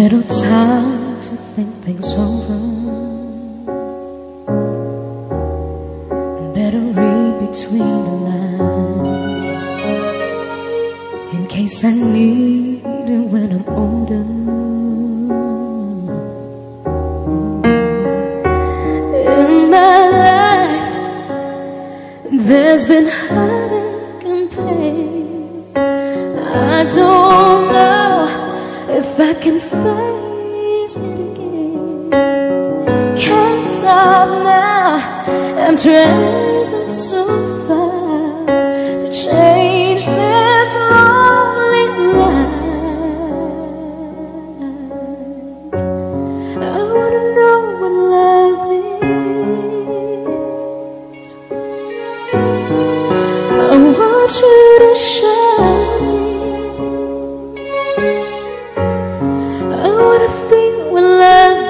little time to think things over. Better read between the lines in case I need it when I'm older. In my life, there's been heartache and pain. I don't know if I can face it again. Can't stop now, I'm driving so far to change this lonely life. I wanna know what love is. I want you to show me. I wanna feel what love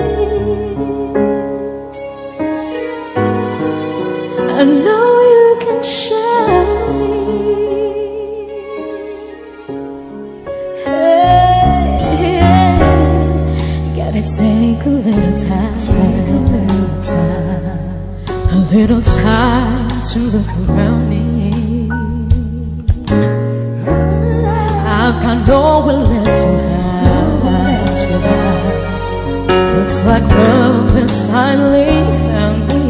is. I know you can show me. Hey, hey. You gotta take a little time, a little time to look around me. I've got nowhere left to hide. Looks like love has finally found me.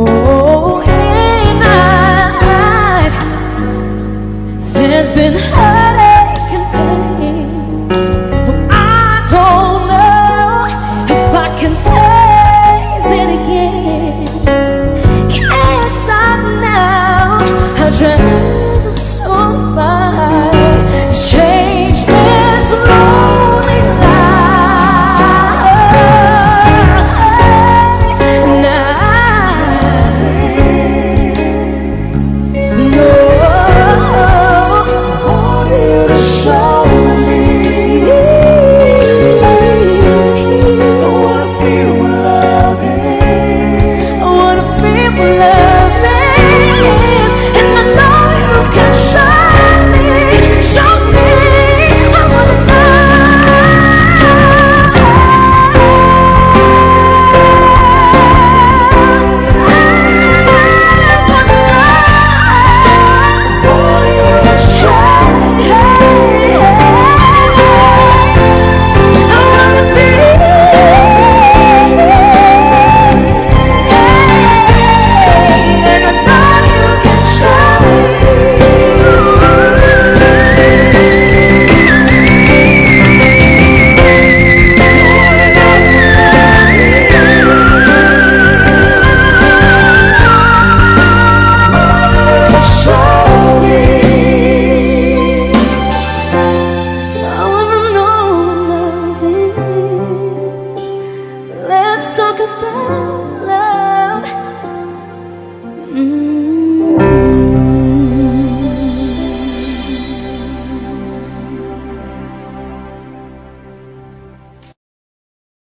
Oh, in my life, there's been